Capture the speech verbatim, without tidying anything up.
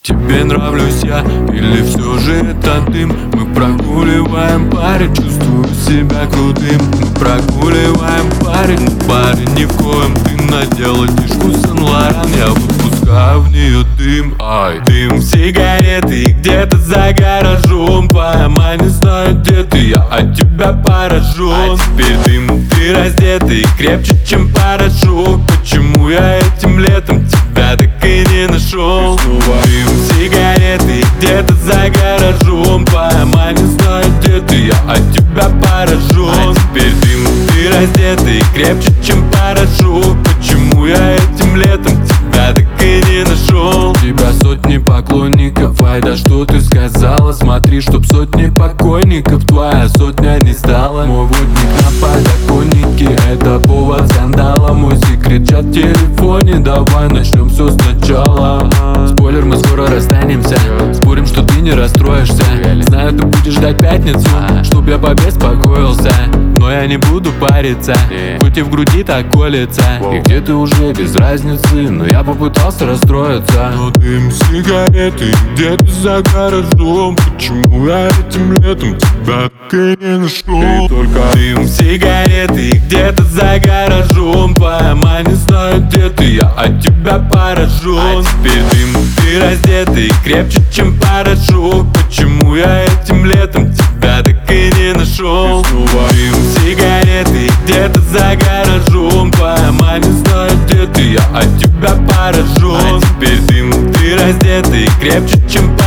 Тебе нравлюсь я или все же это дым? Мы прогуливаем парень, чувствую себя крутым. Мы прогуливаем парень, но парень ни в коем. Ты надела тишку Сен-Лоран, я выпускаю в нее дым. Ай, дым сигареты и где-то за гаражом. Твоя мама не знает, где ты, я от тебя поражен. А теперь дым, ты раздетый, крепче, чем порошок. Почему я этим летом тебя так и не нашел? Дым сигареты где-то за гаражом. Твоя мама не знает, где ты, я от тебя поражен. А теперь дым, ты раздетый, крепче, чем порошок. Почему я этим летом тебя так и не нашел? У тебя сотни поклонников, ай да что ты сказала? Смотри, чтоб сотни покойников твоя сотня не стала. Мой водник на подоконнике, это повод скандала. Мой секрет чат в телефоне, давай начнем все сначала. Спойлер, мы скоро расстанемся, спорим, что ты не расстроишься. Знаю, ты будешь ждать пятницу, чтоб я побеспокоился. Но я не буду париться, хоть и в груди так колется. И где ты уже без разницы, но я попытался расстроиться. Но дым сигареты где-то за гаражом. Почему я этим летом тебя так и не нашел? И только дым сигареты где-то за гаражом. Твоя мама не знает, где ты, я от тебя поражен. А теперь дым, ты раздетый, крепче, чем порошок. Почему я этим летом тебя так и не нашел? Дым сигареты где-то за гаражом. Твоя мама не знает, где ты, я от тебя поражен. А теперь дым, ты раздетый, крепче, чем